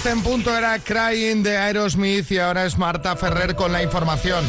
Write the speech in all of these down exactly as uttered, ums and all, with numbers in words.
doce en punto era Crying de Aerosmith y ahora es Marta Ferrer con la información.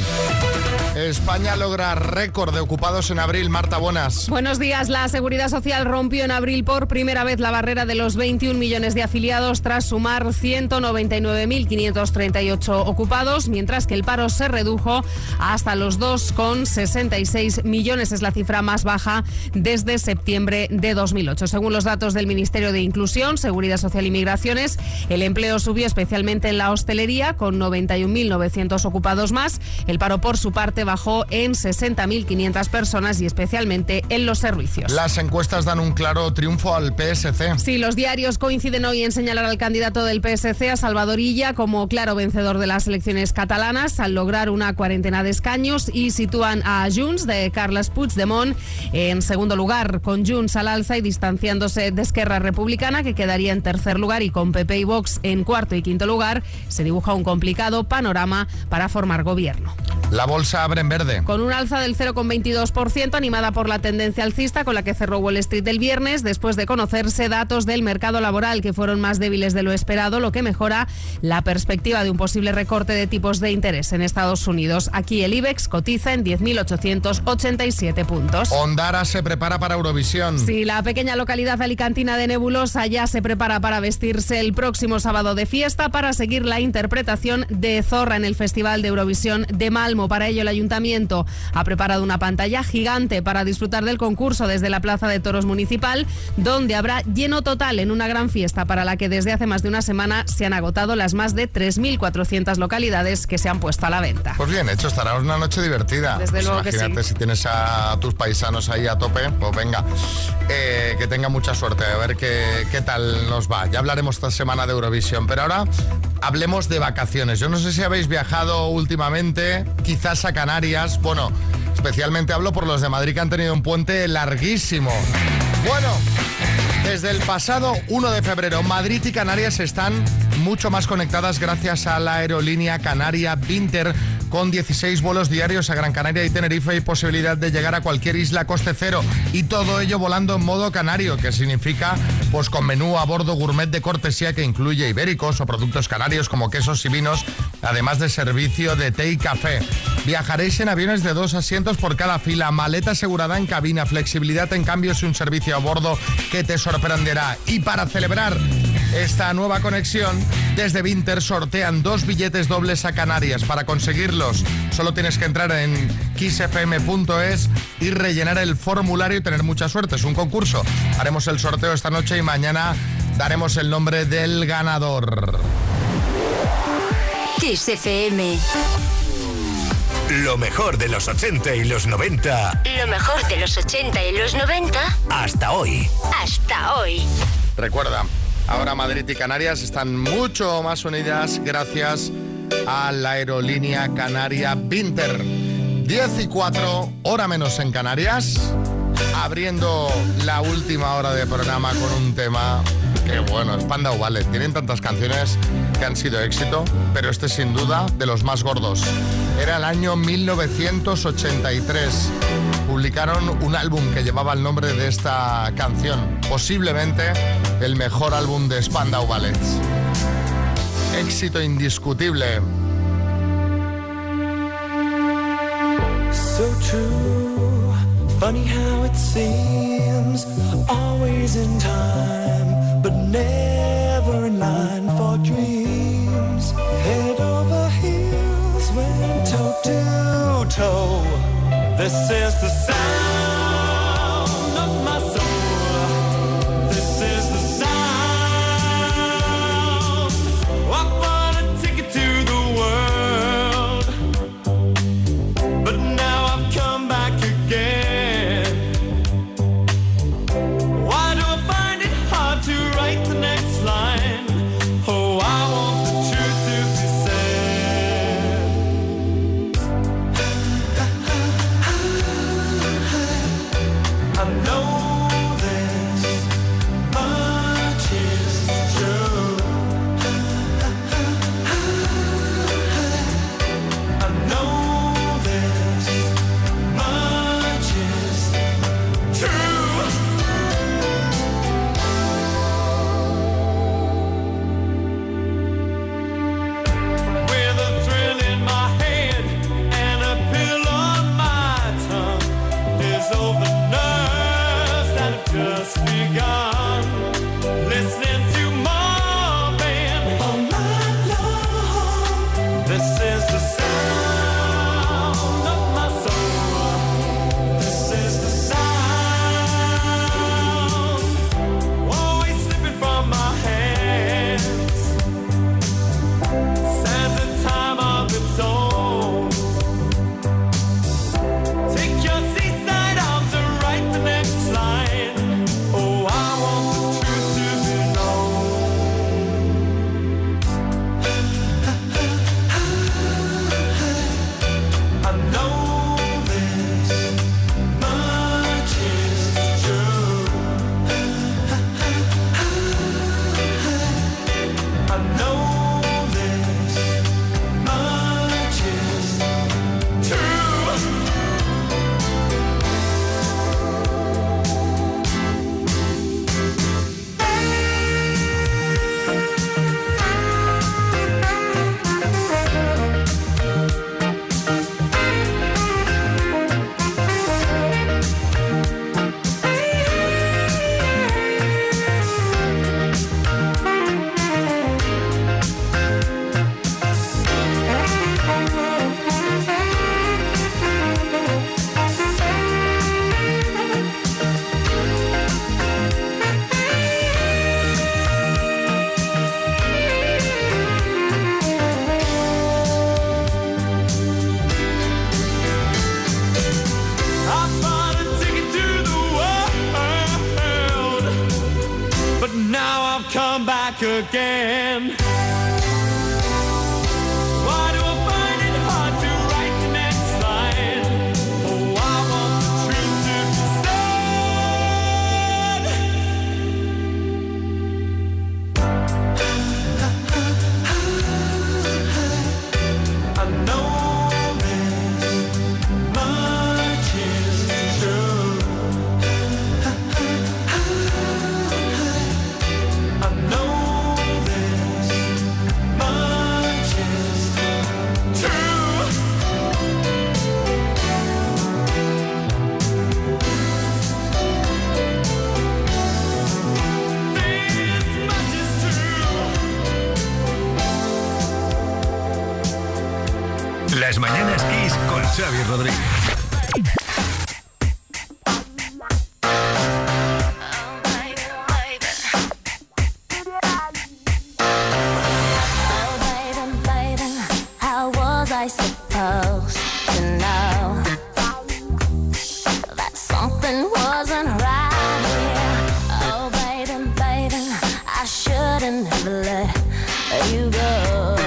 España logra récord de ocupados en abril. Marta, buenas. Buenos días. La Seguridad Social rompió en abril por primera vez la barrera de los veintiún millones de afiliados tras sumar ciento noventa y nueve mil quinientos treinta y ocho ocupados, mientras que el paro se redujo hasta los dos coma sesenta y seis millones. Es la cifra más baja desde septiembre de dos mil ocho. Según los datos del Ministerio de Inclusión, Seguridad Social y Migraciones, el empleo subió especialmente en la hostelería, con noventa y un mil novecientos ocupados más. El paro, por su parte, bajó en sesenta mil quinientas personas y especialmente en los servicios. Las encuestas dan un claro triunfo al P S C. Sí, los diarios coinciden hoy en señalar al candidato del P S C, a Salvador Illa, como claro vencedor de las elecciones catalanas al lograr una cuarentena de escaños, y sitúan a Junts de Carles Puigdemont en segundo lugar, con Junts al alza y distanciándose de Esquerra Republicana, que quedaría en tercer lugar, y con P P y Vox en cuarto y quinto lugar. Se dibuja un complicado panorama para formar gobierno. La bolsa abre en verde. Con un alza del cero coma veintidós por ciento, animada por la tendencia alcista con la que cerró Wall Street el viernes, después de conocerse datos del mercado laboral que fueron más débiles de lo esperado, lo que mejora la perspectiva de un posible recorte de tipos de interés en Estados Unidos. Aquí el IBEX cotiza en diez mil ochocientos ochenta y siete puntos. Ondara se prepara para Eurovisión. Sí, la pequeña localidad alicantina de Nebulosa ya se prepara para vestirse el próximo sábado de fiesta para seguir la interpretación de Zorra en el Festival de Eurovisión de Malmo. Para ello, el ayuntamiento ha preparado una pantalla gigante para disfrutar del concurso desde la Plaza de Toros Municipal, donde habrá lleno total en una gran fiesta para la que desde hace más de una semana se han agotado las más de tres mil cuatrocientas localidades que se han puesto a la venta. Pues bien hecho, estará una noche divertida. Desde pues luego imagínate, que sí. Si tienes a tus paisanos ahí a tope, pues venga, eh, que tenga mucha suerte, a ver qué, qué tal nos va. Ya hablaremos esta semana de Eurovisión, pero ahora hablemos de vacaciones. Yo no sé si habéis viajado últimamente, quizás a Canarias. Bueno, especialmente hablo por los de Madrid, que han tenido un puente larguísimo. Bueno, desde el pasado uno de febrero, Madrid y Canarias están mucho más conectadas gracias a la aerolínea Canaria Vinter, con dieciséis vuelos diarios a Gran Canaria y Tenerife y posibilidad de llegar a cualquier isla a coste cero. Y todo ello volando en modo canario, que significa pues con menú a bordo gourmet de cortesía que incluye ibéricos o productos canarios como quesos y vinos, además de servicio de té y café. Viajaréis en aviones de dos asientos por cada fila, maleta asegurada en cabina, flexibilidad en cambios y un servicio a bordo que te sorprenderá. Y para celebrar esta nueva conexión, desde Vinter sortean dos billetes dobles a Canarias. Para conseguirlos, solo tienes que entrar en kiss f m punto es y rellenar el formulario y tener mucha suerte. Es un concurso. Haremos el sorteo esta noche y mañana daremos el nombre del ganador. Kiss F M. Lo mejor de los ochenta y los noventa. Lo mejor de los ochenta y los noventa. Hasta hoy. Hasta hoy. Recuerda, ahora Madrid y Canarias están mucho más unidas gracias a la aerolínea Canaria Vinter. diez y cuatro, hora menos en Canarias, abriendo la última hora de programa con un tema que, bueno, Spandau Ballet. Tienen tantas canciones que han sido éxito, pero este sin duda de los más gordos. Era el año mil novecientos ochenta y tres. Publicaron un álbum que llevaba el nombre de esta canción, posiblemente el mejor álbum de Spandau Ballet. Éxito indiscutible. So true, funny how it seems, always in time, but never in line for dreams. Head over heels, went toe to toe. This is the sound of my soul. This is the sound. I bought a ticket to the world, but now I've come back again. Why do I find it hard to write the next line? Oh, I want the truth to be said. back again. Why do I find it hard to write the next line? Oh, I want the truth to be said. I know this much is true. I know this much is true. This much is true. Las Mañanas Kiss con Xavi Rodríguez. Oh, baby, baby, how was I supposed to know that something wasn't right here? Oh, baby, baby, I shouldn't have let you go.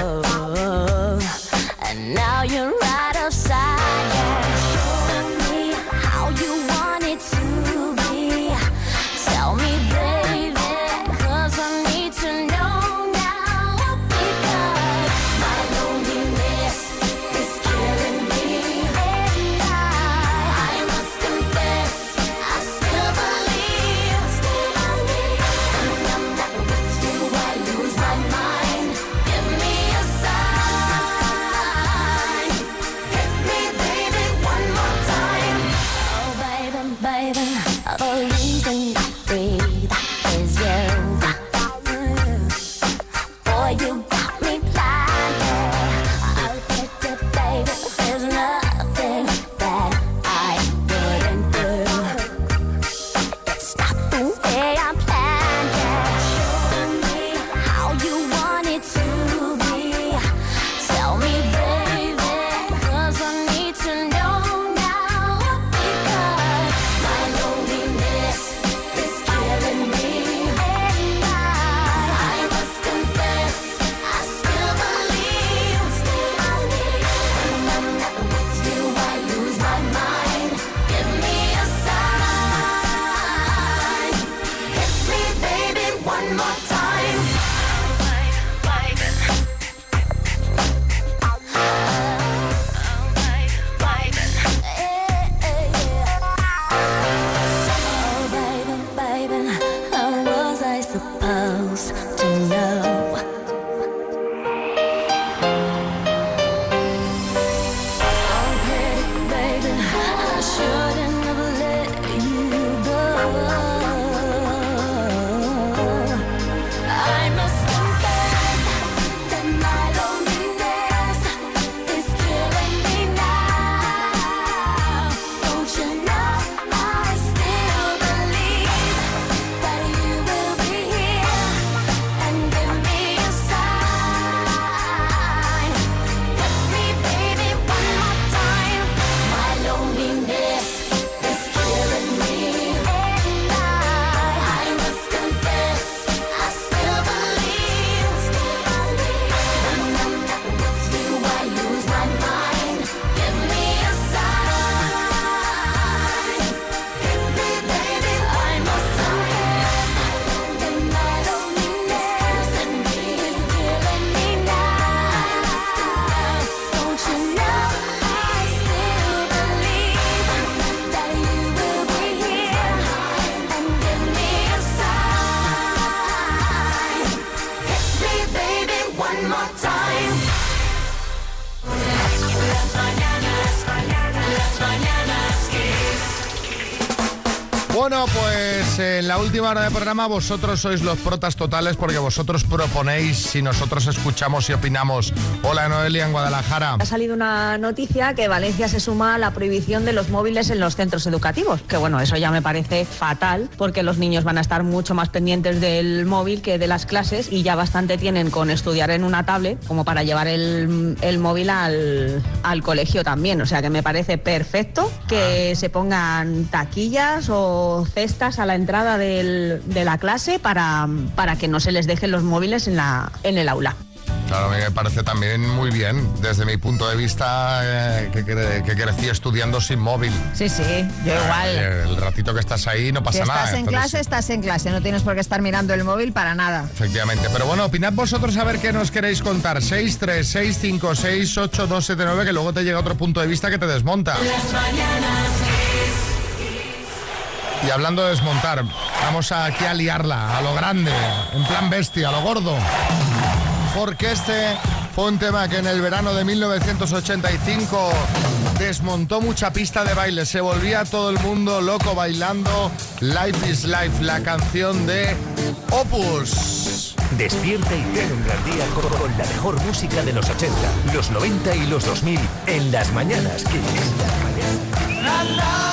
And now you're right upside down. Show me how you want it to be. Tell me, baby, 'cause I need to know now. Because my loneliness is killing me. And I, I must confess, I still believe, still believe. When I'm not with you, I lose my mind. Give me a sign. Hit me, baby, one more time. Oh, baby, baby, the reason I breathe is you. Boy, you got me flying. I'll get you, baby. There's nothing that I wouldn't do. It's not the way I planned it. Show me how you want it to be. Tell me, baby, 'cause I need to know now. Because my loneliness is killing me. And I, I must confess, I still believe, still believe. When I'm not with you, I lose my mind. Give me a sign. Hit me, baby, one more time. Oh, baby, baby, how was I supposed to know? Oh, pretty baby, I shouldn't have let you go. I must confess that my loneliness is killing me now. Don't you know I still believe that you will be here and give me a sign. Hit me, baby, one more time. My loneliness is killing me. And I, I must confess, I still believe, still believe. When I'm not with you, I lose my mind. Give me a sign. Hit me, baby, one more time. And my loneliness and me is killing me now. Don't you know I still believe that you will be here and give me a sign. Hit me, baby, one more time. Las mañanas, las mañanas Kiss. Bueno, pues en la última hora de programa vosotros sois los protas totales porque vosotros proponéis y nosotros escuchamos y opinamos. Hola, Noelia, en Guadalajara. Ha salido una noticia que Valencia se suma a la prohibición de los móviles en los centros educativos, que bueno, eso ya me parece fatal porque los niños van a estar mucho más pendientes del móvil que de las clases y ya bastante tienen con estudiar en una tablet como para llevar el, el móvil al, al colegio también, o sea que me parece perfecto que se pongan taquillas o poniendo cestas a la entrada del- de la clase para, para que no se les dejen los móviles en, la, en el aula. Claro, a mí me parece también muy bien, desde mi punto de vista, eh, que, cre- que crecí estudiando sin móvil. Sí, sí, yo igual. Eh, El ratito que estás ahí no pasa Si nada. estás en entonces, clase, estás en clase. No tienes por qué estar mirando el móvil para nada. Efectivamente. Pero bueno, opinad vosotros a ver qué nos queréis contar. seis tres seis cinco seis ocho dos siete nueve, que luego te llega otro punto de vista que te desmonta. Y hablando de desmontar, vamos aquí a liarla, a lo grande, en plan bestia, a lo gordo. Porque este fue un tema que en el verano de mil novecientos ochenta y cinco desmontó mucha pista de baile. Se volvía todo el mundo loco bailando Life is Life, la canción de Opus. Despierta y ten un gran día con, con la mejor música de los ochenta, los noventa y los dos mil en las mañanas. Que en las mañanas.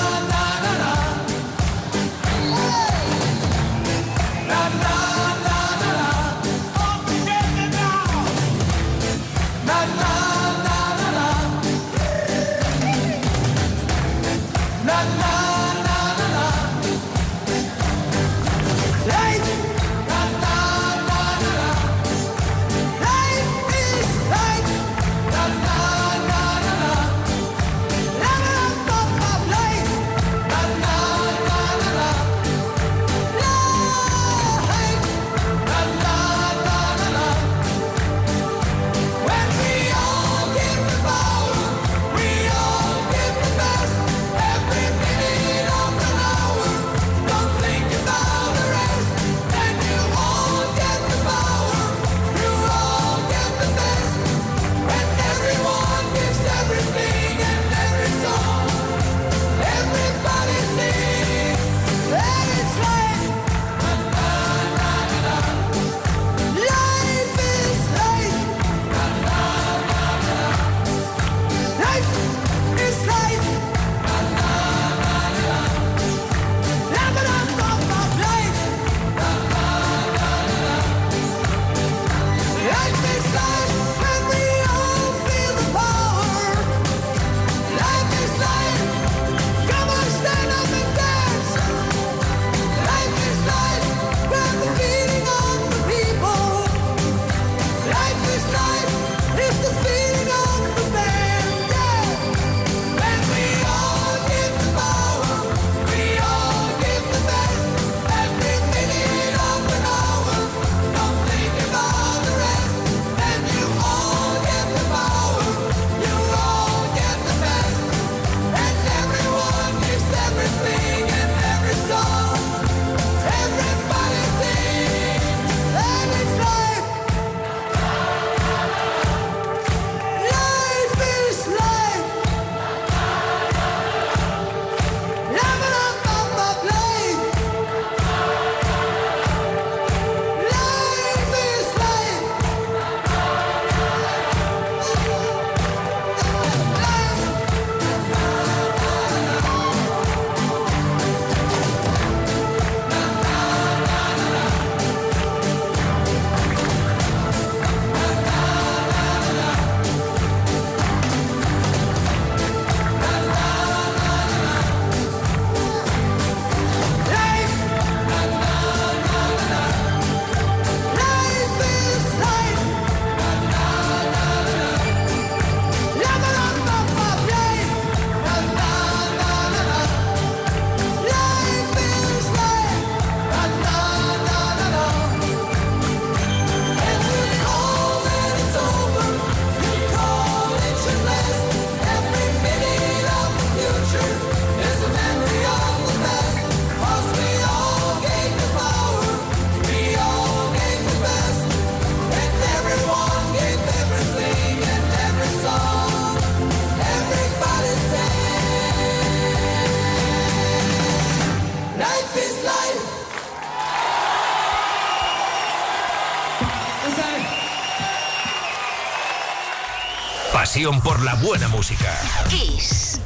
Pasión por la buena música. Kiss.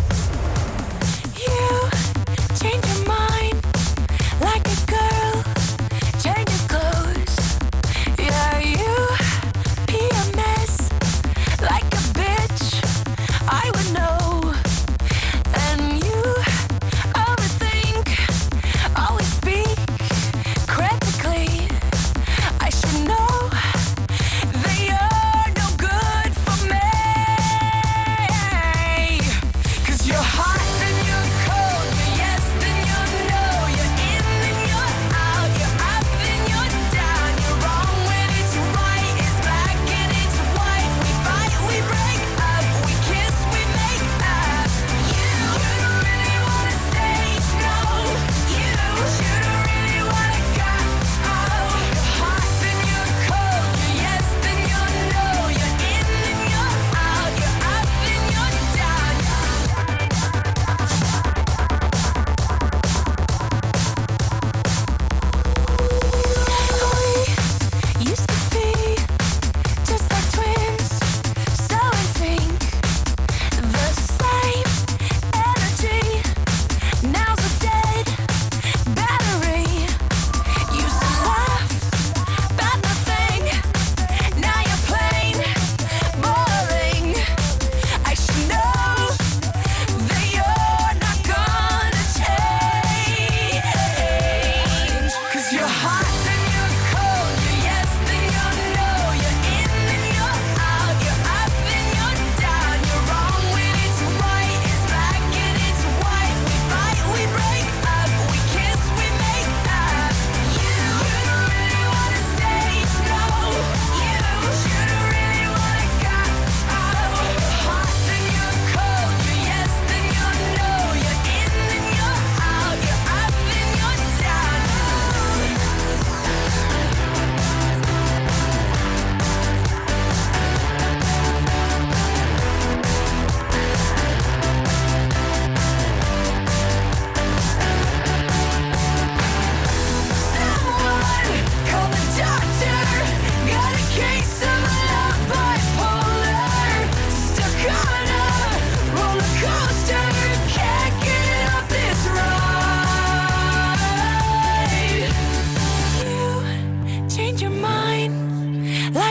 You change your mind like a girl changes clothes. Yeah, you be a mess like a bitch. I would know. And you overthink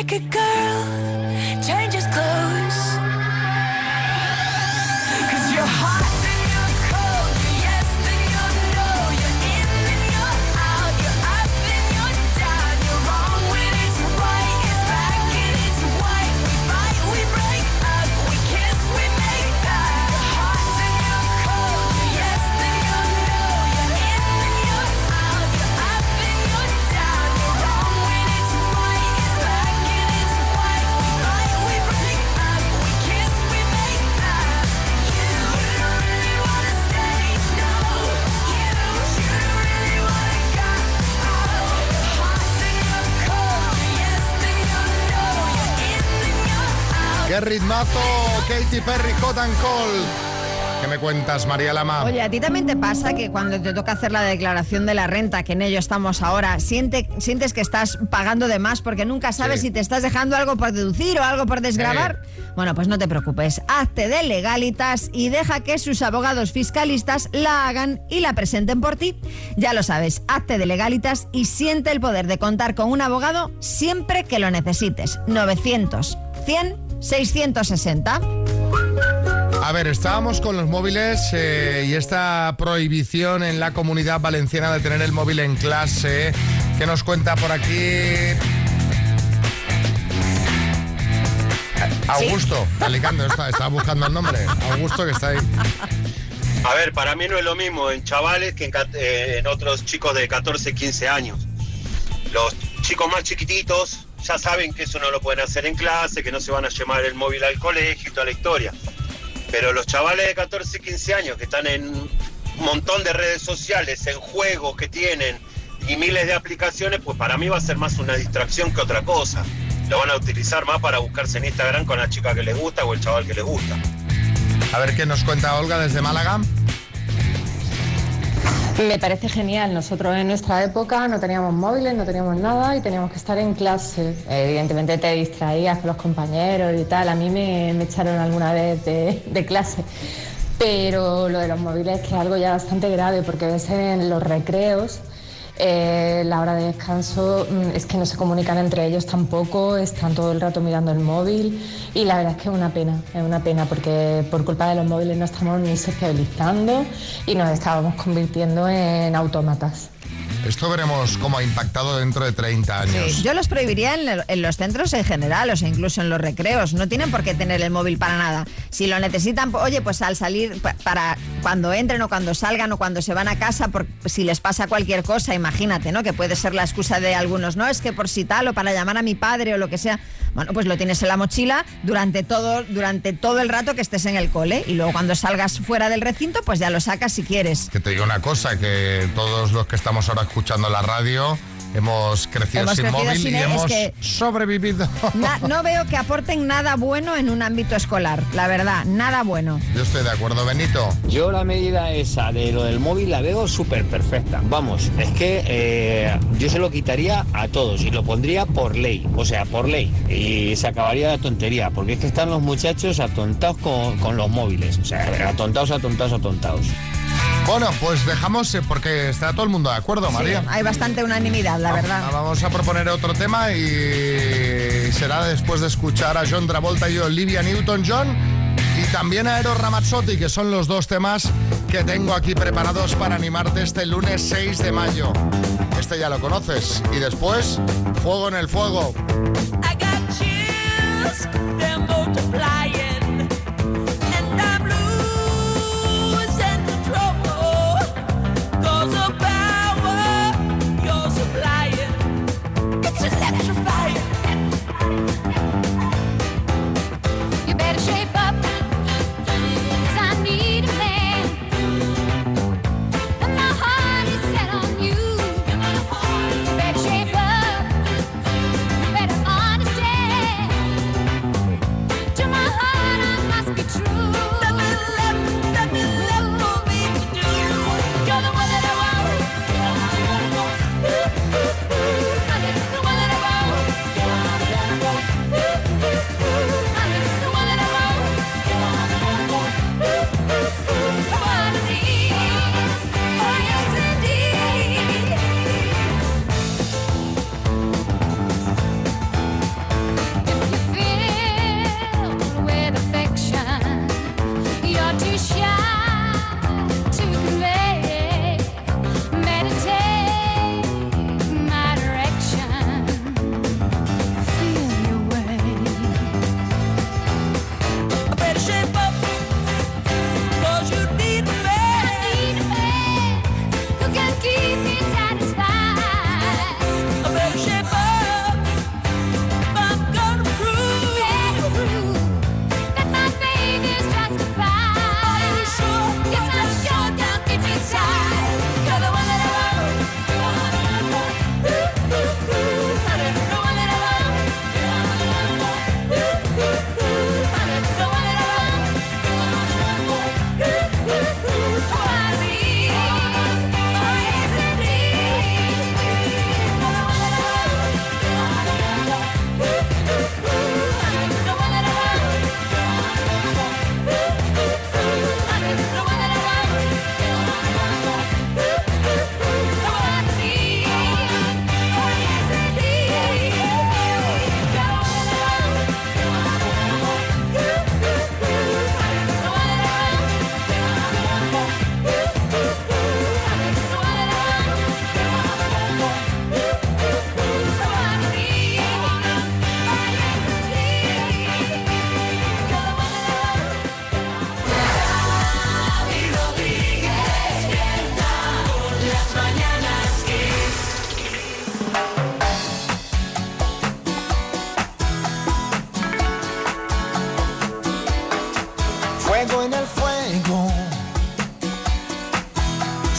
like a girl changes clothes. 'Cause you're hot and you're cold, you're yes and you're no, you're in and you're out, you're up and you're down, you're wrong when it's right, it's back and it's white. We fight, we break up, we kiss, we make up. You're hot and you're cold, you're yes and you're no, you're in and you're out, you're up and you're down, you're wrong when it's right, it's back and it's white. We fight, we break up, we kiss, we make up. You don't really wanna stay, no. You should really wanna go. You're hot and you're cold, you're yes and you're no, you're in and you're out. ¡Qué ritmazo! Katy Perry, Hot and Cold. ¿Qué me cuentas, María Lama? Oye, ¿a ti también te pasa que cuando te toca hacer la declaración de la renta, que en ello estamos ahora, siente, sientes que estás pagando de más porque nunca sabes Sí. si te estás dejando algo por deducir o algo por desgravar? Bueno, pues no te preocupes, hazte de Legalitas y deja que sus abogados fiscalistas la hagan y la presenten por ti. Ya lo sabes, hazte de Legalitas y siente el poder de contar con un abogado siempre que lo necesites. novecientos, cien, seiscientos sesenta. A ver, estábamos con los móviles eh, y esta prohibición en la Comunidad Valenciana de tener el móvil en clase. ¿Qué nos cuenta por aquí? Augusto, Alicante, está, está buscando el nombre. Augusto, que está ahí. A ver, para mí no es lo mismo en chavales que en, cat- eh, en otros chicos de catorce, quince años. Los chicos más chiquititos ya saben que eso no lo pueden hacer en clase, que no se van a llevar el móvil al colegio y toda la historia. Pero los chavales de catorce, quince años que están en un montón de redes sociales, en juegos que tienen y miles de aplicaciones, pues para mí va a ser más una distracción que otra cosa. Lo van a utilizar más para buscarse en Instagram con la chica que les gusta o el chaval que les gusta. A ver qué nos cuenta Olga desde Málaga. Me parece genial. Nosotros en nuestra época no teníamos móviles, no teníamos nada y teníamos que estar en clase. Evidentemente te distraías con los compañeros y tal. A mí me, me echaron alguna vez de, de clase. Pero lo de los móviles es que es algo ya bastante grave porque a veces en los recreos, eh, la hora de descanso, mm, es que no se comunican entre ellos tampoco, están todo el rato mirando el móvil y la verdad es que es una pena, es una pena porque por culpa de los móviles no estamos ni socializando y nos estábamos convirtiendo en autómatas. Esto veremos cómo ha impactado dentro de treinta años. Sí, yo los prohibiría en, lo- en los centros en general, o sea, incluso en los recreos. No tienen por qué tener el móvil para nada. Si lo necesitan, po- oye, pues al salir, pa- para cuando entren o cuando salgan o cuando se van a casa, por, si les pasa cualquier cosa, imagínate, ¿no? Que puede ser la excusa de algunos, no, es que por si tal o para llamar a mi padre o lo que sea. Bueno, pues lo tienes en la mochila durante todo, durante todo el rato que estés en el cole y luego cuando salgas fuera del recinto, pues ya lo sacas si quieres. Que te digo una cosa, que todos los que estamos ahora escuchando la radio hemos crecido Hemos sin crecido móvil sin y él, es hemos que- sobrevivido. Na- no veo que aporten nada bueno en un ámbito escolar, la verdad, nada bueno. Yo estoy de acuerdo, Benito. Yo la medida esa de lo del móvil la veo súper perfecta. Vamos, es que eh, yo se lo quitaría a todos y lo pondría por ley, o sea, por ley. Y se acabaría la tontería, porque es que están los muchachos atontados con, con los móviles. O sea, atontados, atontados, atontados. Bueno, pues dejamos, eh, porque está todo el mundo de acuerdo, María. Sí, hay bastante unanimidad, la verdad. Ah, Vamos a proponer otro tema y será después de escuchar a John Travolta y Olivia Newton-John y también a Eros Ramazzotti, que son los dos temas que tengo aquí preparados para animarte este lunes seis de mayo. Este ya lo conoces. Y después, Fuego en el Fuego. I got chills, they're multiplying, and I'm losing control, 'cause the power you're supplying, it's electrifying. You better shape up, 'cause I need a man. And my heart is set on you. You better shape up, you better understand. To my heart.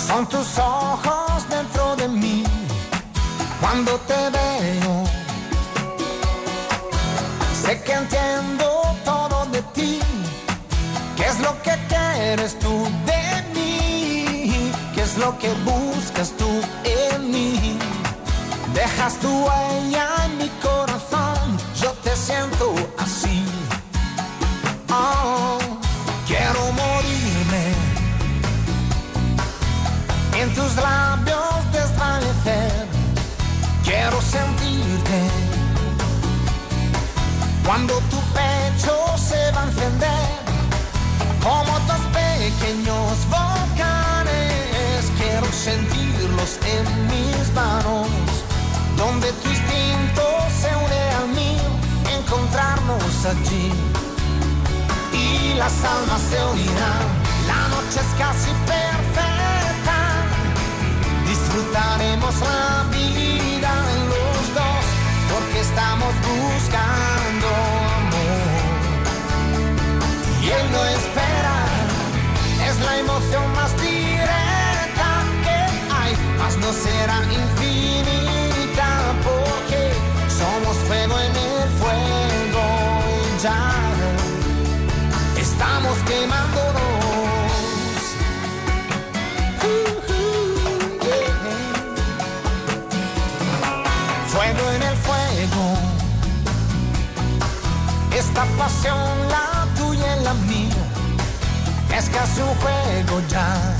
Son tus ojos dentro de mí cuando te veo. Sé que entiendo todo de ti. ¿Qué es lo que quieres tú de mí? ¿Qué es lo que buscas tú en mí? Dejas tu huella en mi corazón. Yo te siento así. Oh, quiero morirme en tus labios desvanecer. Quiero sentirte cuando tu pecho se va a encender como dos pequeños volcanes. Quiero sentirlos en mis manos, donde tu instinto se une al mío, encontrarnos allí y las almas se unirán. La noche es casi perfecta, disfrutaremos la vida los dos, porque estamos buscando amor. Y él no espera, es la emoción más directa que hay, mas no será infinita, porque somos fuego en el fuego y ya estamos quemándonos. Fuego en el fuego, esta pasión, la tuya y la mía, es casi un juego ya.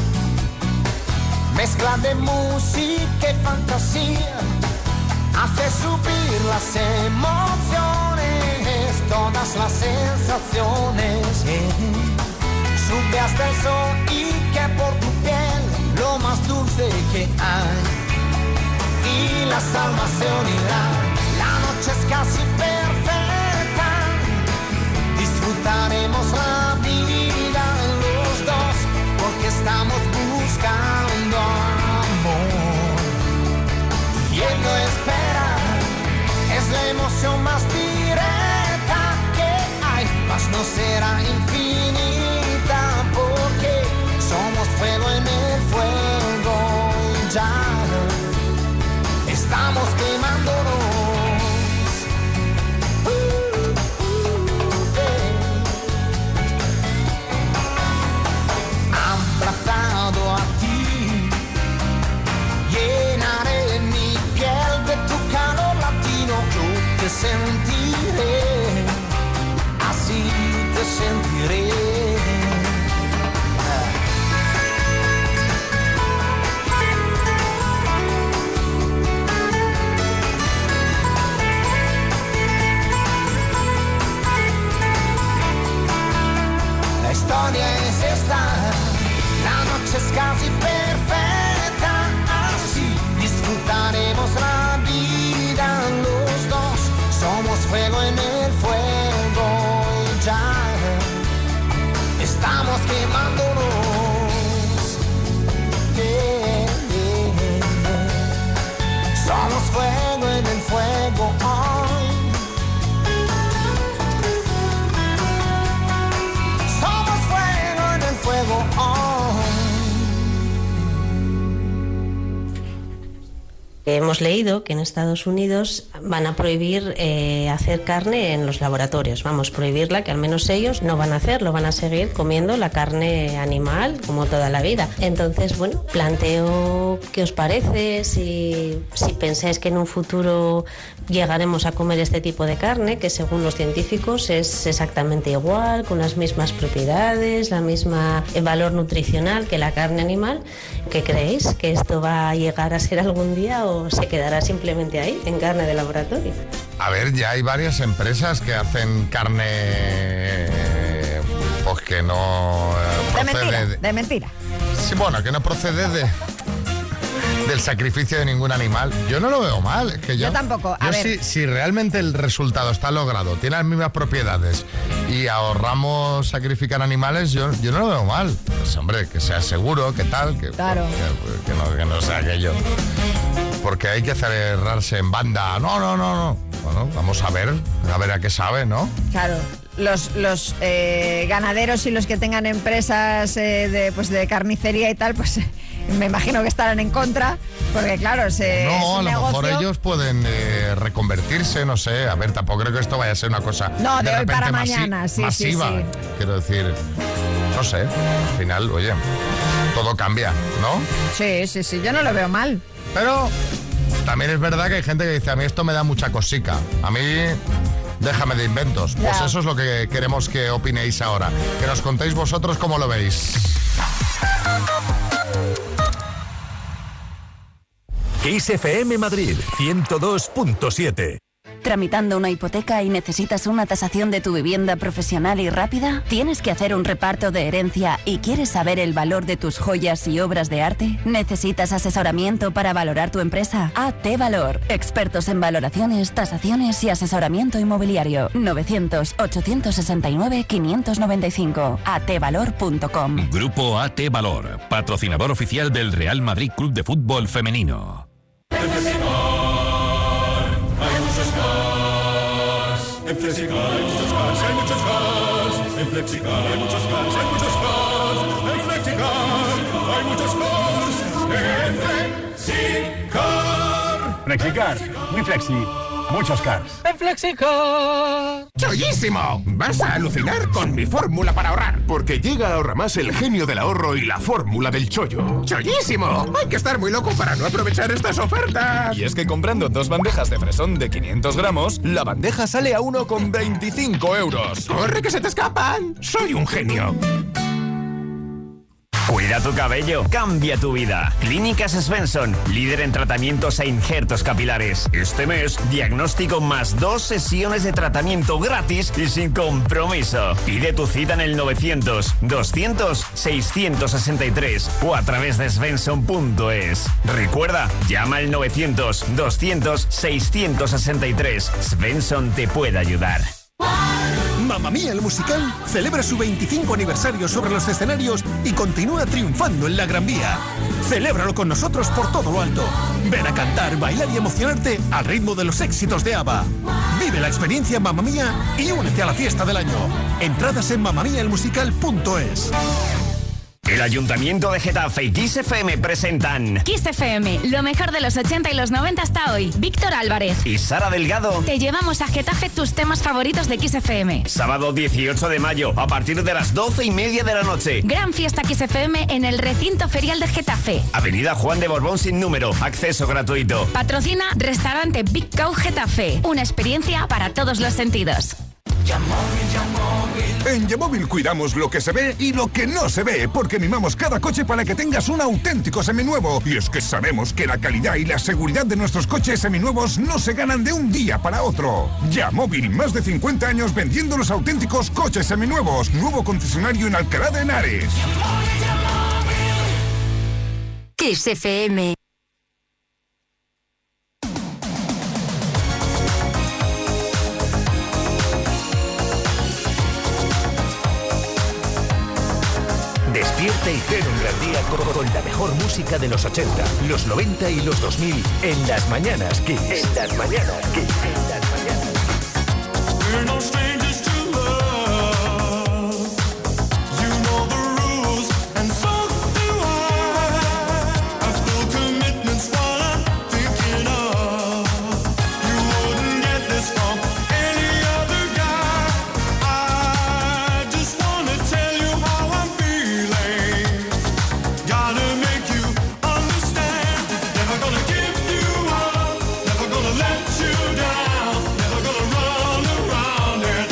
Mezcla de música y fantasía, hace subir las emociones, todas las sensaciones. eh. Sube hasta el sol y que por tu piel lo más dulce que hay. Y las almas se unirán, la noche es casi perfecta, disfrutaremos la vida los dos, porque estamos buscando amor. Y él no espera, es la emoción más directa que hay, mas no será infinita, porque somos fuego en el fuego y ya estamos quemándonos. Uh, uh, eh. Abrazado a ti, llenaré mi piel de tu calor latino. Yo te sentiré, así te sentiré. La historia es esta, la noche es casi perfecta, así disfrutaremos la vida los dos, somos fuego en el fuego y ya estamos quemándonos. Yeah, yeah, yeah. Somos fuego en el fuego hoy. Hemos leído que en Estados Unidos van a prohibir eh, hacer carne en los laboratorios. Vamos, prohibirla, que al menos ellos no van a hacer, lo van a seguir comiendo la carne animal como toda la vida. Entonces, bueno, planteo qué os parece, si, si pensáis que en un futuro llegaremos a comer este tipo de carne, que según los científicos es exactamente igual, con las mismas propiedades, la misma el valor nutricional que la carne animal. ¿Qué creéis? ¿Que esto va a llegar a ser algún día o se quedará simplemente ahí, en carne de laboratorio? A ver, ya hay varias empresas que hacen carne pues que no eh, De procede mentira, de- de mentira. Sí, bueno, que no procede de del sacrificio de ningún animal. Yo no lo veo mal. Es que yo, Yo tampoco. A yo ver. Si, si realmente el resultado está logrado, tiene las mismas propiedades y ahorramos sacrificar animales, yo, yo no lo veo mal. Pues hombre, que sea seguro, que tal, que, Claro. que, que no, que no sea aquello. Porque hay que cerrarse en banda. No, no, no, no. Bueno, vamos a ver, a ver a qué sabe, ¿no? Claro, los, los eh, ganaderos y los que tengan empresas eh, de, pues de carnicería y tal, pues Me imagino que estarán en contra, porque claro, se, No, es un a lo negocio. mejor ellos pueden eh, reconvertirse, no sé. A ver, tampoco creo que esto vaya a ser una cosa No, de hoy repente para masi- mañana, sí, sí, masiva. sí. Quiero decir, no sé, al final, oye, todo cambia, ¿no? Sí, sí, sí, yo no lo veo mal. Pero también es verdad que hay gente que dice, a mí esto me da mucha cosica. A mí, déjame de inventos. Pues Ya. eso es lo que queremos que opinéis ahora. Que nos contéis vosotros cómo lo veis. Kiss F M Madrid ciento dos punto siete. ¿Tramitando una hipoteca y necesitas una tasación de tu vivienda profesional y rápida? ¿Tienes que hacer un reparto de herencia y quieres saber el valor de tus joyas y obras de arte? ¿Necesitas asesoramiento para valorar tu empresa? A T Valor, expertos en valoraciones, tasaciones y asesoramiento inmobiliario. novecientos, ochocientos sesenta y nueve, quinientos noventa y cinco. a t valor punto com. Grupo A T Valor, patrocinador oficial del Real Madrid Club de Fútbol Femenino. En Flexicar hay muchos cars, hay muchos cars. En Flexicar hay muchos cars, hay muchos cars. En Flexicar hay muchos cars. En Flexicar. Flexicar, muy flexi, muchos cars. En Flexicar. ¡Chollísimo! Vas a alucinar con mi fórmula para ahorrar. Porque llega a Ahorramás el genio del ahorro y la fórmula del chollo. ¡Chollísimo! Hay que estar muy loco para no aprovechar estas ofertas. Y es que comprando dos bandejas de fresón de quinientos gramos, la bandeja sale a uno con veinticinco euros. ¡Corre que se te escapan! ¡Soy un genio! Cuida tu cabello, cambia tu vida. Clínicas Svensson, líder en tratamientos e injertos capilares. Este mes, diagnóstico más dos sesiones de tratamiento gratis y sin compromiso. Pide tu cita en el novecientos, doscientos, seiscientos sesenta y tres o a través de svensson punto es. Recuerda, llama al novecientos, doscientos, seiscientos sesenta y tres. Svensson te puede ayudar. Mamma Mía el musical celebra su veinticinco aniversario sobre los escenarios y continúa triunfando en la Gran Vía. Celébralo con nosotros por todo lo alto. Ven a cantar, bailar y emocionarte al ritmo de los éxitos de ABBA. Vive la experiencia Mamma Mía y únete a la fiesta del año. Entradas en mamma mia el musical punto es. El Ayuntamiento de Getafe y Kiss F M presentan Kiss F M, lo mejor de los ochenta y los noventa hasta hoy. Víctor Álvarez y Sara Delgado. Te llevamos a Getafe tus temas favoritos de Kiss F M. Sábado dieciocho de mayo, a partir de las doce y media de la noche. Gran fiesta Kiss F M en el recinto ferial de Getafe. Avenida Juan de Borbón sin número, acceso gratuito. Patrocina Restaurante Big Cow Getafe. Una experiencia para todos los sentidos. En Yamóvil cuidamos lo que se ve y lo que no se ve, porque mimamos cada coche para que tengas un auténtico seminuevo. Y es que sabemos que la calidad y la seguridad de nuestros coches seminuevos no se ganan de un día para otro. Yamóvil, más de cincuenta años vendiendo los auténticos coches seminuevos. Nuevo concesionario en Alcalá de Henares. Kiss F M. Despierta y ten un gran día con, con la mejor música de los ochenta, los noventa y los dos mil en las mañanas Kiss. En las mañanas Kiss. En las mañanas. We're no strangers to love. You know the rules, and so do I. I've full commitments, what I'm thinking of. You wouldn't get this from any other guy. I just wanna tell you how I'm feeling. Gotta make you understand. Never gonna give you up. Never gonna let you down. Never gonna run around and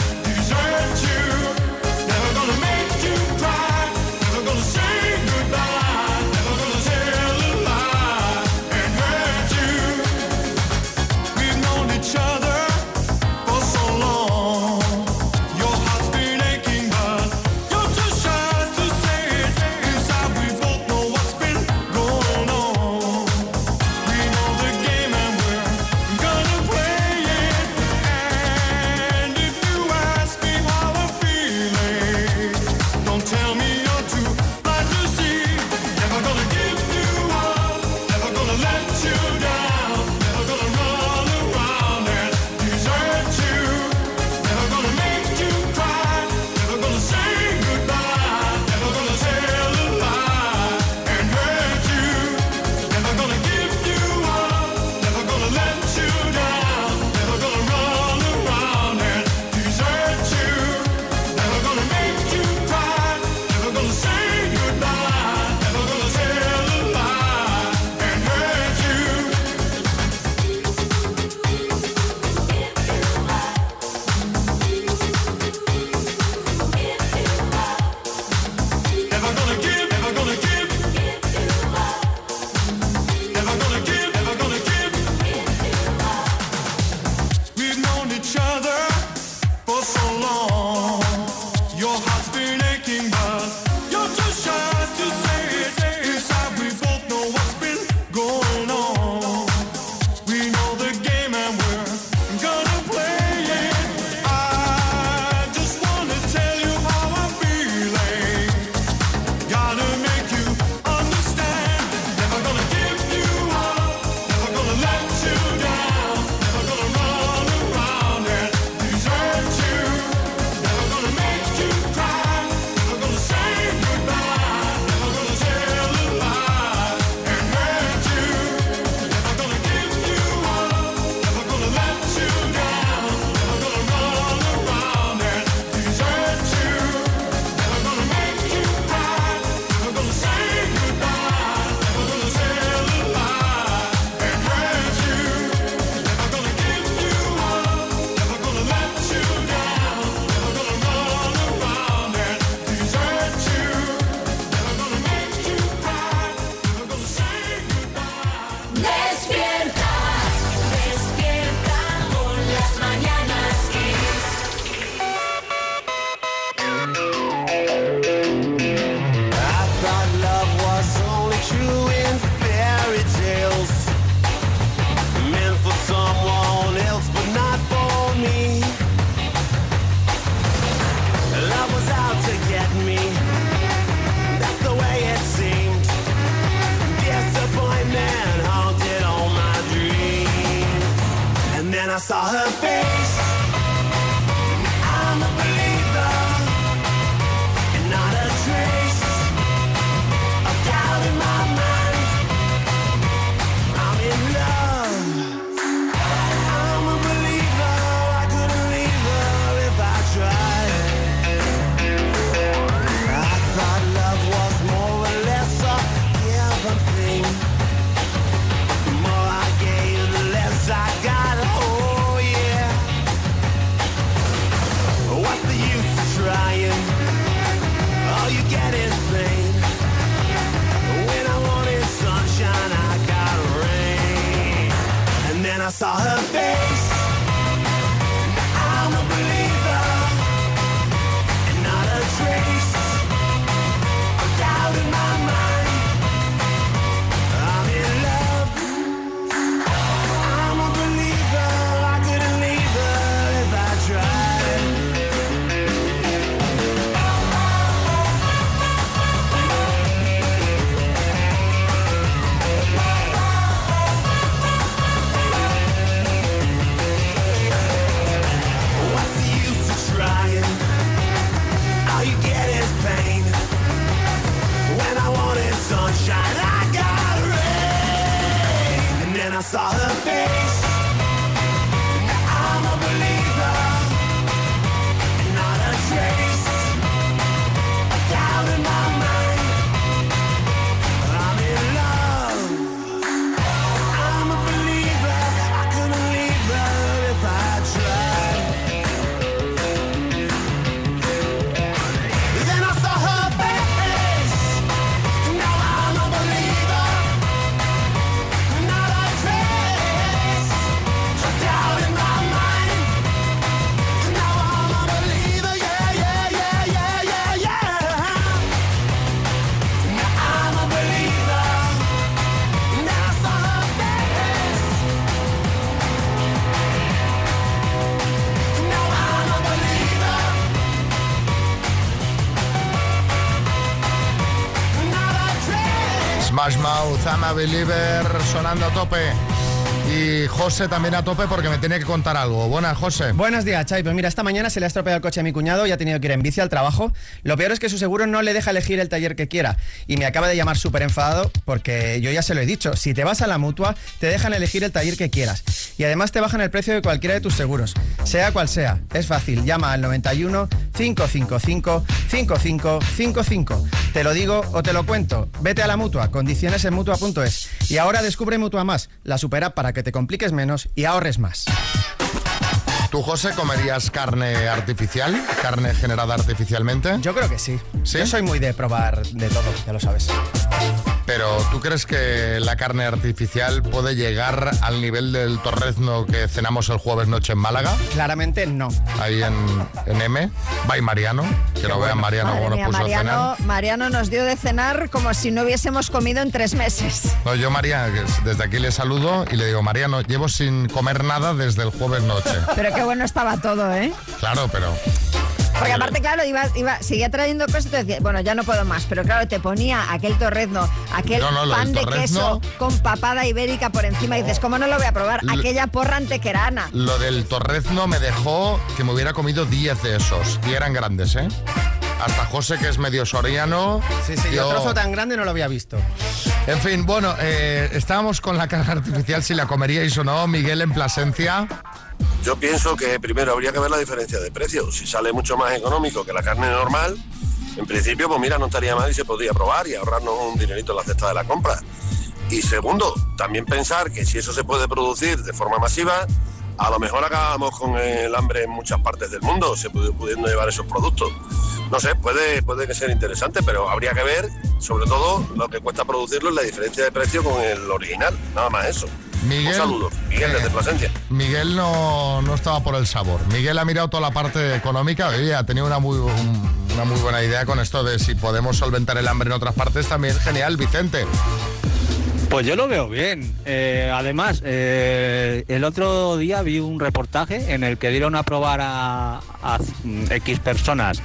saw her face. I'm a believer, and not a trace of doubt in my mind. I'm in love. I'm a believer. I couldn't leave her if I tried. I thought love was more or less a given thing. The more I gave, the less I got. Oh yeah. What's the use of trying? All you get is pain. When I wanted sunshine, I got rain. And then I saw her face. I'm a believer, and not a trace of doubt in my mind. I'm in love. I'm a believer. I couldn't leave her if I tried. What's the use of trying? All you get is pain. When I wanted sunshine, I got rain. And then I saw her face. I'm a believer, and not a trace of doubt in my mind. I'm in love. I'm a believer. I couldn't leave her if I tried. Then I saw her face. Now I'm a believer, not a trace of doubt in my mind. Now I'm a believer, yeah, yeah, yeah, yeah, yeah, yeah. Now I'm a believer. Now I saw her face. Now I'm a believer, not a trace. Smash Mouth, I'm a Believer, sonando a tope. Y José también a tope porque me tiene que contar algo. Buenas, José. Buenos días, Xavi. Pues mira, esta mañana se le ha estropeado el coche a mi cuñado y ha tenido que ir en bici al trabajo. Lo peor es que su seguro no le deja elegir el taller que quiera. Y me acaba de llamar súper enfadado porque yo ya se lo he dicho. Si te vas a la Mutua, te dejan elegir el taller que quieras. Y además te bajan el precio de cualquiera de tus seguros. Sea cual sea. Es fácil. Llama al noventa y uno, cinco cinco cinco, cinco cinco cinco cinco. Te lo digo o te lo cuento. Vete a la Mutua. Condiciones en mutua punto es. Y ahora descubre Mutua Más, la super app para que te compliques menos y ahorres más. ¿Tú, José, comerías carne artificial? ¿Carne generada artificialmente? Yo creo que sí. ¿Sí? Yo soy muy de probar de todo, ya lo sabes. Pero ¿tú crees que la carne artificial puede llegar al nivel del torrezno que cenamos el jueves noche en Málaga? Claramente no. Ahí en, en M. Bye Mariano. Que lo vean Mariano Madre como mía, nos puso a Mariano, cenar. Mariano nos dio de cenar como si no hubiésemos comido en tres meses. No, yo María, que es- desde aquí le saludo y le digo, Mariano, llevo sin comer nada desde el jueves noche. Pero qué bueno estaba todo, ¿eh? Claro, pero... Porque aparte, claro, iba, iba, seguía trayendo cosas y te decía, bueno, ya no puedo más. Pero claro, te ponía aquel torrezno, aquel No, no, lo pan de del torrezno- queso con papada ibérica por encima y dices, ¿cómo no lo voy a probar? L- Aquella porra antequerana. Lo del torrezno me dejó que me hubiera comido diez de esos. Y eran grandes, ¿eh? Hasta José, que es medio soriano. Sí, sí, yo trozo tan grande no lo había visto. En fin, bueno, eh, estábamos con la carne artificial, si la comeríais o no. Miguel, en Plasencia. Yo pienso que primero habría que ver la diferencia de precio. Si sale mucho más económico que la carne normal, en principio, pues mira, no estaría mal y se podría probar y ahorrarnos un dinerito en la cesta de la compra. Y segundo, también pensar que si eso se puede producir de forma masiva, a lo mejor acabamos con el hambre en muchas partes del mundo, se puede, pudiendo llevar esos productos. No sé, puede, puede que sea interesante, pero habría que ver, sobre todo, lo que cuesta producirlo y la diferencia de precio con el original. Nada más eso. Miguel, un saludo. Miguel, desde Plasencia. Miguel no, no estaba por el sabor. Miguel ha mirado toda la parte económica. Oye, ha tenido una muy, un- una muy buena idea con esto de si podemos solventar el hambre en otras partes. También genial, Vicente. Pues yo lo veo bien. Eh, además, eh, el otro día vi un reportaje en el que dieron a probar a, a X personas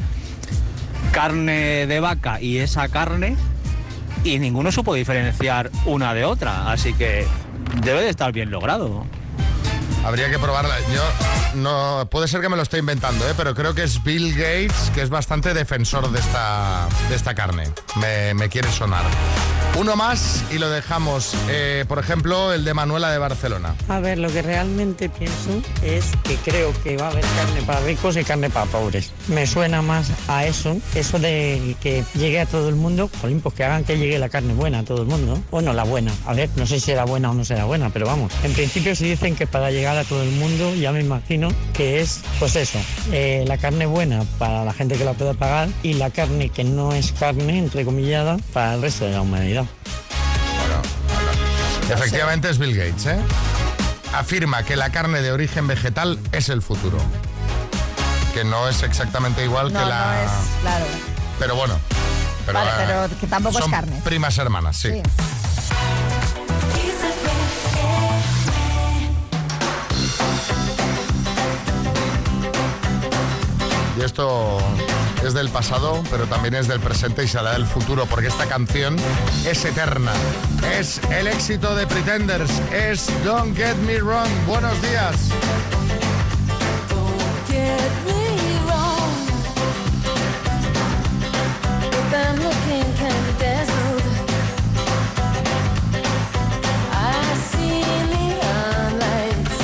carne de vaca y esa carne y ninguno supo diferenciar una de otra. Así que debe de estar bien logrado. Habría que probarla. Yo no puede ser que me lo esté inventando, ¿eh? Pero creo que es Bill Gates, que es bastante defensor de esta, de esta carne. Me, me quiere sonar. Uno más y lo dejamos. Eh, por ejemplo, el de Manuela de Barcelona. A ver, lo que realmente pienso es que creo que va a haber carne para ricos y carne para pobres. Me suena más a eso, eso de que llegue a todo el mundo, jolín, pues que hagan que llegue la carne buena a todo el mundo. Bueno, la buena. A ver, no sé si será buena o no será buena, pero vamos. En principio si dicen que para llegar a todo el mundo, ya me imagino que es, pues eso, eh, la carne buena para la gente que la pueda pagar y la carne que no es carne, entrecomillada, para el resto de la humanidad. Efectivamente es Bill Gates, ¿eh? Afirma que la carne de origen vegetal es el futuro. Que no es exactamente igual No, que la... no es, claro. Pero bueno. Pero, Vale, eh, pero que tampoco es son carne. primas hermanas, sí. Sí. Y esto es del pasado, pero también es del presente y será del futuro, porque esta canción es eterna. Es el éxito de Pretenders, es Don't Get Me Wrong. Buenos días. Get me wrong. If I'm looking kind of dazzled, I see neon lights.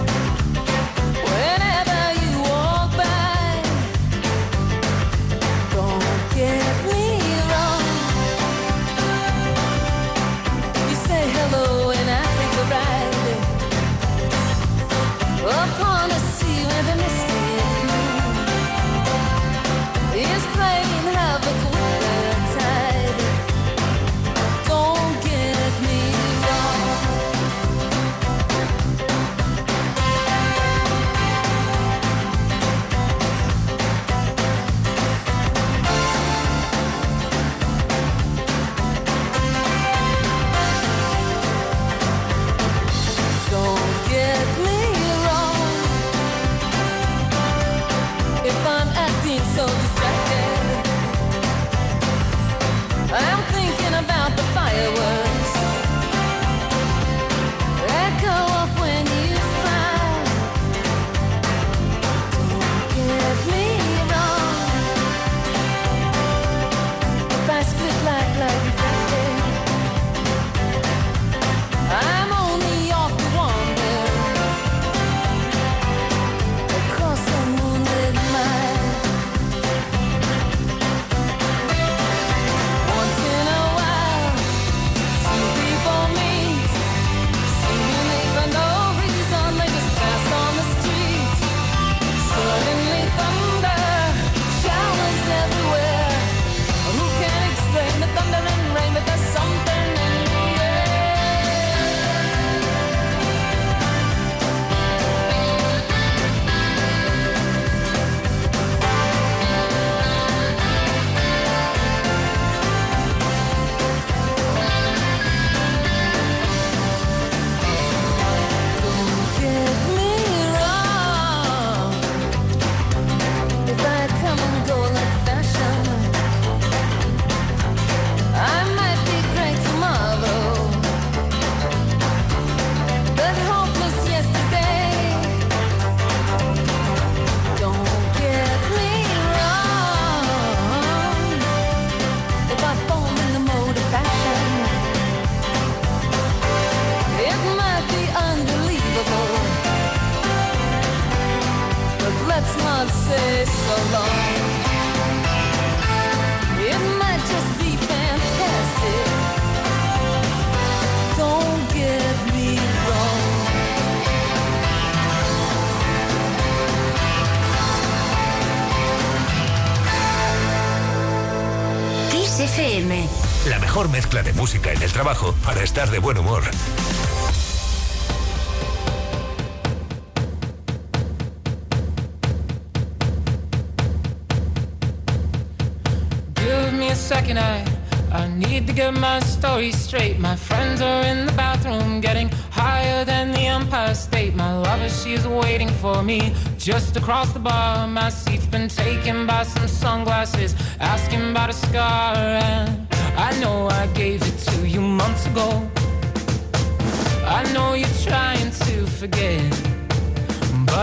Whenever you walk by, don't get me wrong. You say hello and I take a ride upon a sea where the misty blue is playing havoc with the tide. Don't get me wrong. Don't get me wrong. If I'm acting so distracted, I'm thinking about the fireworks that go off when you smile. Don't get me wrong. If I spit like light reflected, I'm only off to wander across the moonlit mile. Once in a while, two people meet, seemingly for no reason. They just pass on the street. Suddenly thunder, showers everywhere. Who can explain the thunder and rain? But there's something in the air. Don't get me wrong. If I come and go like fashion, I might be great tomorrow, but hopeless yesterday. Don't get me wrong. If I fall in the mode of fashion, it might be unbelievable, but let's not say so long. It might just be fantastic. Don't get me wrong. Kiss F M. La mejor mezcla de música en el trabajo para estar de buen humor. Give me a second, I, I need to get my story straight. My friends are in the bathroom getting higher than the Empire State. My lover, she's waiting for me just across the bar. My seat's been taken by some sunglasses, asking about a scar. And I know I gave it to you months ago. I know you're trying to forget.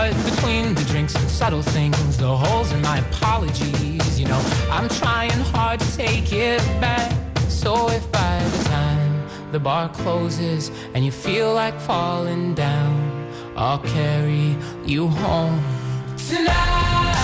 But between the drinks and subtle things, the holes in my apologies, you know, I'm trying hard to take it back. So if by the time the bar closes and you feel like falling down, I'll carry you home tonight.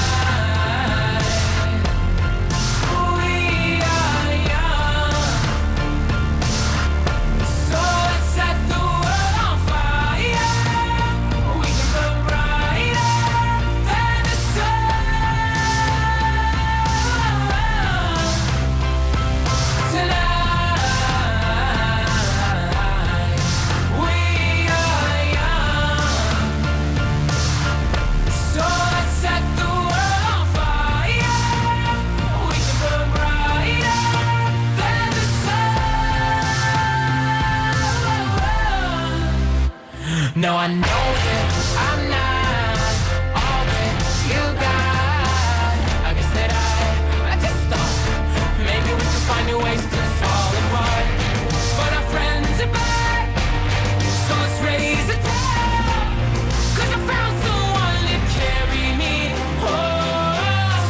No, I know that I'm not all that you got. I guess that I, I just thought maybe we could find new ways to fall apart. But our friends are back, so let's raise a toast. 'Cause I found someone to carry me home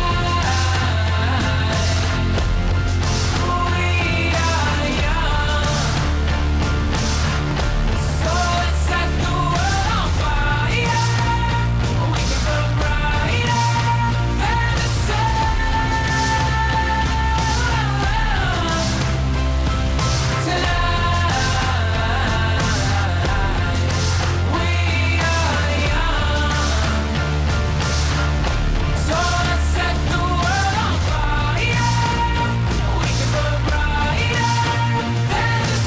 tonight. We are young, so let's set the world on fire. We can burn brighter than the sun tonight. We are young, so let's set the world on fire. We can burn brighter than the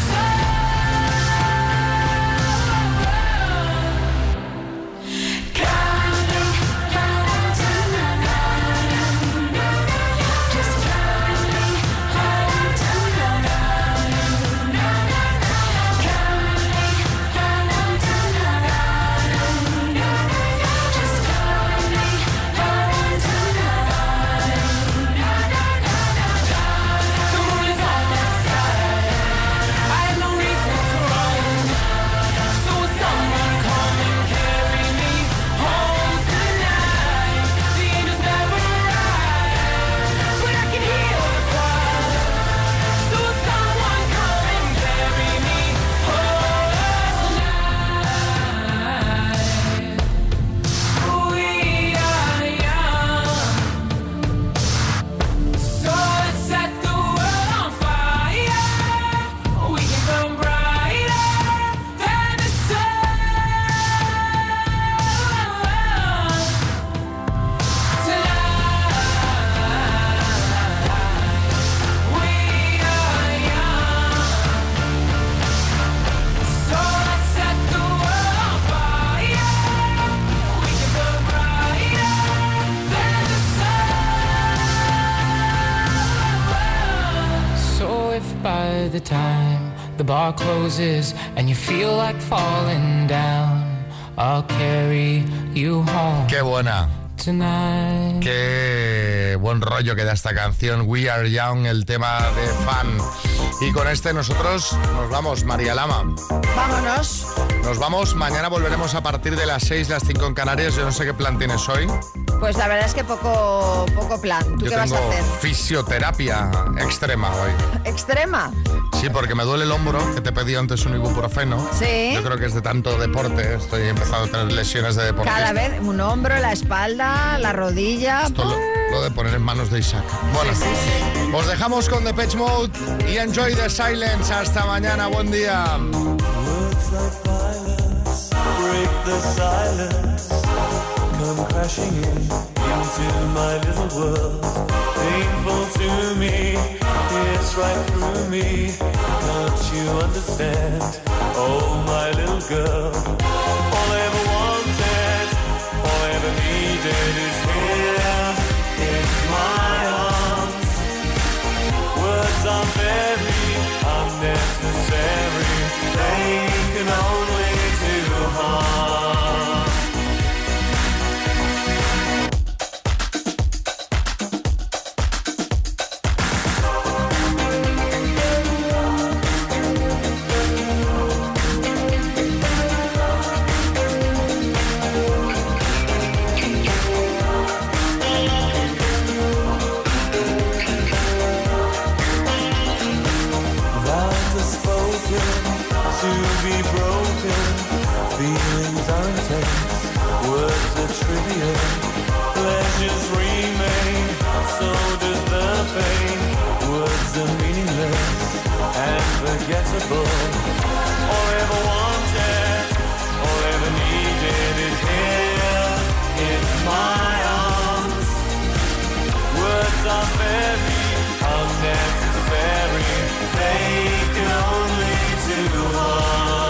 So if by the time the bar closes and you feel like falling down, I'll carry you home Qué buena. tonight. Qué buen rollo que da esta canción, We Are Young, el tema de Fan. Y con este nosotros nos vamos, María Lama. Vámonos. Nos vamos, mañana volveremos a partir de las seis, las cinco en Canarias. Yo no sé qué plan tienes hoy. Pues la verdad es que poco, poco plan. ¿Tú Yo qué vas a tengo hacer? fisioterapia extrema hoy. ¿Extrema? Sí, porque me duele el hombro, que te pedí antes un ibuprofeno. Sí. Yo creo que es de tanto deporte, estoy empezando a tener lesiones de deportista. Cada vez un hombro, la espalda, la rodilla. Esto lo, lo de poner en manos de Isaac. Bueno, Sí, sí, os dejamos con Depeche Mode y Enjoy the Silence. Hasta mañana, buen día. Words like violence break the silence, come crashing in into my little world. Painful to me, it's right through me. Can't you understand? Oh, my little girl. All I ever wanted, all I ever needed is here in my arms. Words are very unnecessary. They can only do harm. spoken, to be broken. Feelings are intense, words are trivial. Pleasures remain, so does the pain. Words are meaningless and forgettable. All I ever wanted, all I ever needed is here in my arms. Words are very unnecessary, they can only do harm.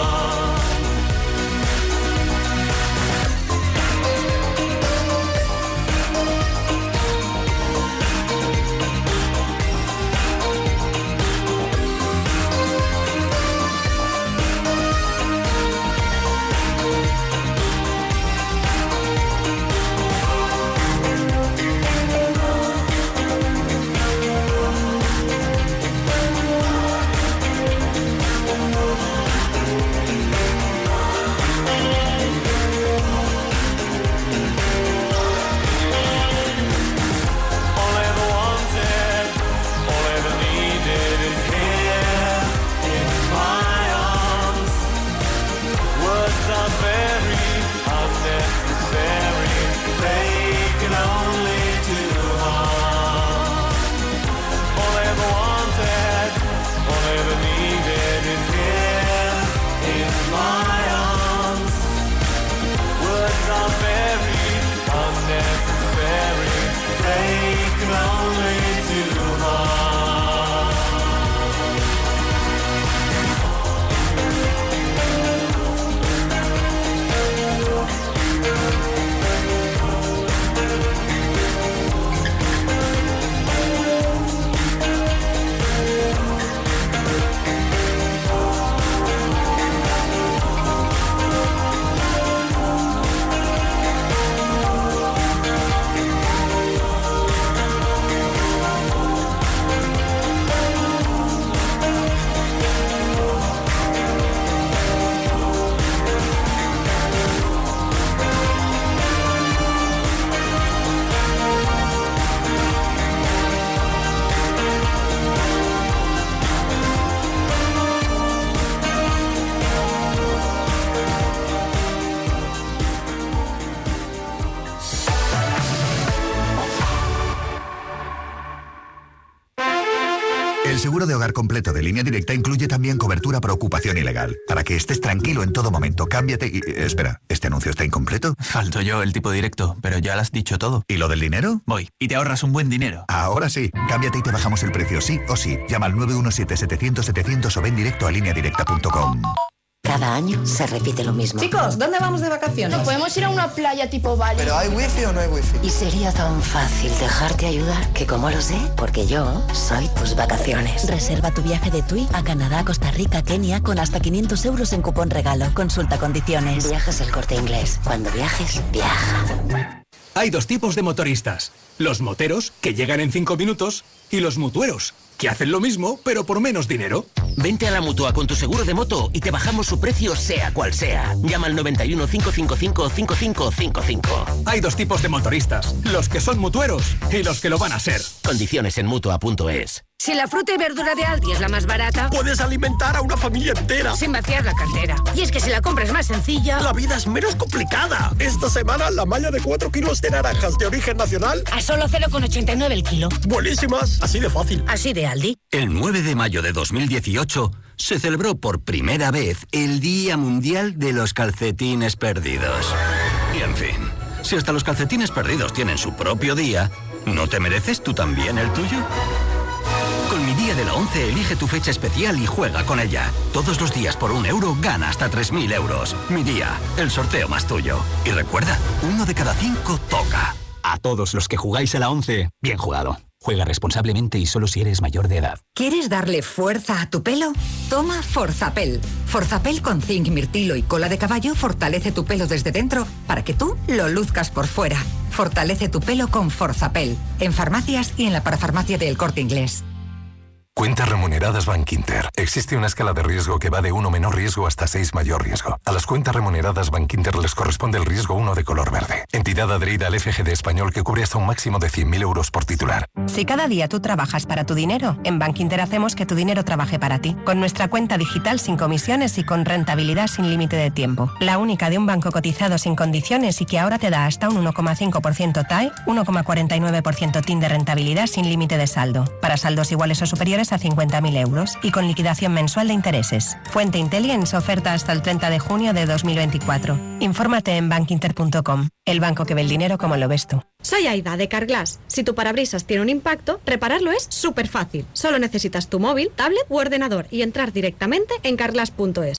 El seguro de hogar completo de Línea Directa incluye también cobertura por ocupación ilegal. Para que estés tranquilo en todo momento, cámbiate y... eh, espera, ¿este anuncio está incompleto? Falto yo, el tipo directo, pero ya lo has dicho todo. ¿Y lo del dinero? Voy, y te ahorras un buen dinero. Ahora sí, cámbiate y te bajamos el precio sí o sí. Llama al nueve uno siete, setecientos, setecientos o ven directo a línea directa punto com. Cada año se repite lo mismo. Chicos, ¿dónde vamos de vacaciones? ¿No podemos ir a una playa tipo Bali? ¿Pero hay wifi o no hay wifi? Y sería tan fácil dejarte ayudar que como lo sé, porque yo soy tus vacaciones. Reserva tu viaje de TUI a Canadá, Costa Rica, Kenia con hasta quinientos euros en cupón regalo. Consulta condiciones. Viajes El Corte Inglés. Cuando viajes, viaja. Hay dos tipos de motoristas. Los moteros, que llegan en cinco minutos, y los mutueros, que hacen lo mismo, pero por menos dinero. Vente a la Mutua con tu seguro de moto y te bajamos su precio sea cual sea. Llama al noventa y uno, cinco cinco cinco, cinco cinco cinco cinco. Hay dos tipos de motoristas, los que son mutueros y los que lo van a ser. Condiciones en Mutua punto es. Si la fruta y verdura de Aldi es la más barata, puedes alimentar a una familia entera sin vaciar la cartera. Y es que si la compra es más sencilla, la vida es menos complicada. Esta semana la malla de cuatro kilos de naranjas de origen nacional a solo cero coma ochenta y nueve el kilo. Buenísimas, así de fácil. Así de Aldi. El nueve de mayo de dos mil dieciocho se celebró por primera vez el Día Mundial de los Calcetines Perdidos. Y en fin, si hasta los calcetines perdidos tienen su propio día, ¿no te mereces tú también el tuyo? Con Mi Día de la once elige tu fecha especial y juega con ella. Todos los días por un euro gana hasta tres mil euros. Mi Día, el sorteo más tuyo. Y recuerda, uno de cada cinco toca. A todos los que jugáis a la once, bien jugado. Juega responsablemente y solo si eres mayor de edad. ¿Quieres darle fuerza a tu pelo? Toma Forzapel. Forzapel con zinc, mirtilo y cola de caballo fortalece tu pelo desde dentro para que tú lo luzcas por fuera. Fortalece tu pelo con Forzapel. En farmacias y en la parafarmacia de El Corte Inglés. Cuentas remuneradas Bankinter. Existe una escala de riesgo que va de uno menor riesgo hasta seis mayor riesgo. A las cuentas remuneradas Bankinter les corresponde el riesgo uno de color verde. Entidad adherida al F G D español que cubre hasta un máximo de cien mil euros por titular. Si cada día tú trabajas para tu dinero, en Bankinter hacemos que tu dinero trabaje para ti. Con nuestra cuenta digital sin comisiones y con rentabilidad sin límite de tiempo. La única de un banco cotizado sin condiciones y que ahora te da hasta un uno coma cinco por ciento T A E, uno coma cuarenta y nueve por ciento T I N de rentabilidad sin límite de saldo. Para saldos iguales o superiores a cincuenta mil euros y con liquidación mensual de intereses. Fuente Intelligence, oferta hasta el treinta de junio de dos mil veinticuatro. Infórmate en bankinter punto com. El banco que ve el dinero como lo ves tú. Soy Aida de Carglass. Si tu parabrisas tiene un impacto, repararlo es súper fácil. Solo necesitas tu móvil, tablet u ordenador y entrar directamente en carglass punto es.